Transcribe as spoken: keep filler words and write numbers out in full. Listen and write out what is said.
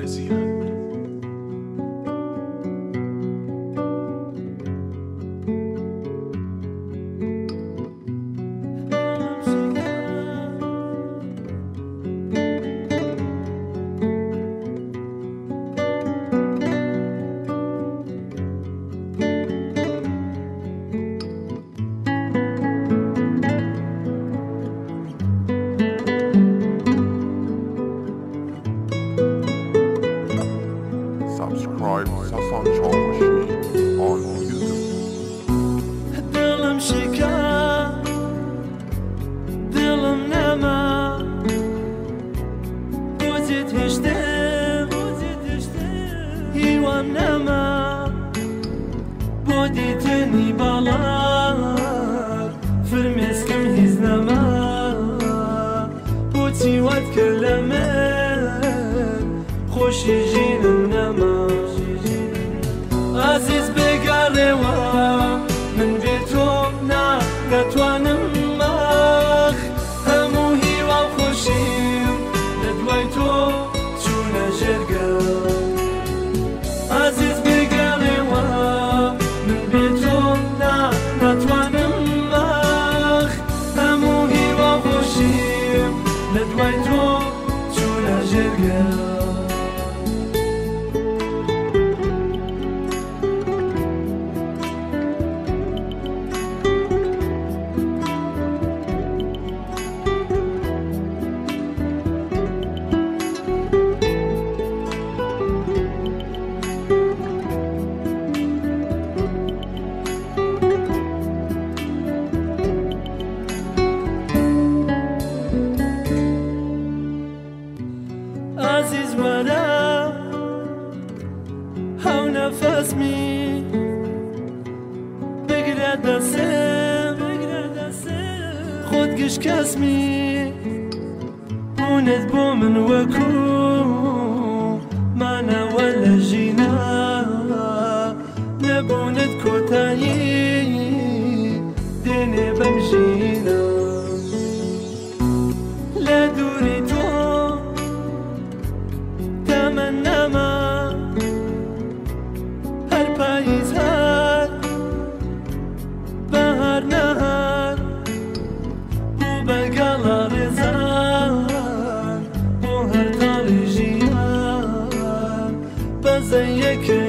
رزیلن. Subscribe Sasan Çavuşi on YouTube. دلم شکست، دلم نما بوزید هشتم، هیوام نما بودی تنی بالار فرمسکم هیز نما بودی وقت کلمه خوشی جینم نما عزیز بگاره و من بیتو نا نتوانم مخ همو هیوا خوشیم لدوای تو چونه جرگه عزیز بگاره و من بیتو نا نتوانم مخ همو هیوا خوشیم لدوای تو چونه جرگه عزیز ورا هاو نفسمی بگره دستم خود گش کسمی بونت بو من وکو مانا ولا جینا نبونت کتایی دینه بمجینا لدوری تو تمنما هر پاییز هر بهار نهار بو بگلا رزان بو هر تالی جیان بزن یک